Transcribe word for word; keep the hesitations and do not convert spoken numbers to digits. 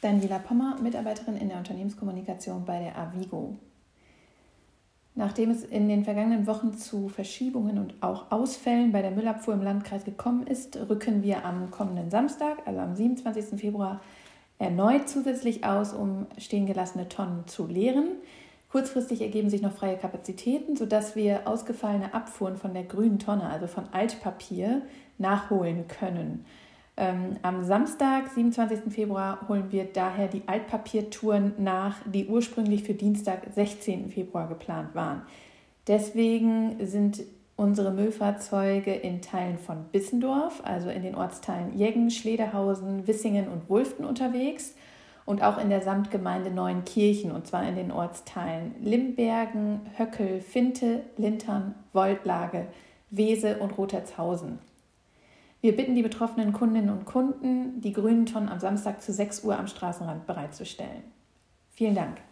Daniela Pommer, Mitarbeiterin in der Unternehmenskommunikation bei der Avigo. Nachdem es in den vergangenen Wochen zu Verschiebungen und auch Ausfällen bei der Müllabfuhr im Landkreis gekommen ist, rücken wir am kommenden Samstag, also am siebenundzwanzigsten Februar, erneut zusätzlich aus, um stehen gelassene Tonnen zu leeren. Kurzfristig ergeben sich noch freie Kapazitäten, sodass wir ausgefallene Abfuhren von der grünen Tonne, also von Altpapier, nachholen können. Ähm, am Samstag, siebenundzwanzigsten Februar, holen wir daher die Altpapiertouren nach, die ursprünglich für Dienstag, sechzehnten Februar geplant waren. Deswegen sind unsere Müllfahrzeuge in Teilen von Bissendorf, also in den Ortsteilen Jeggen, Schlederhausen, Wissingen und Wulften unterwegs und auch in der Samtgemeinde Neuenkirchen, und zwar in den Ortsteilen Limbergen, Höckel, Finte, Lintern, Woldlage, Wese und Rotertshausen. Wir bitten die betroffenen Kundinnen und Kunden, die grünen Tonnen am Samstag zu sechs Uhr am Straßenrand bereitzustellen. Vielen Dank.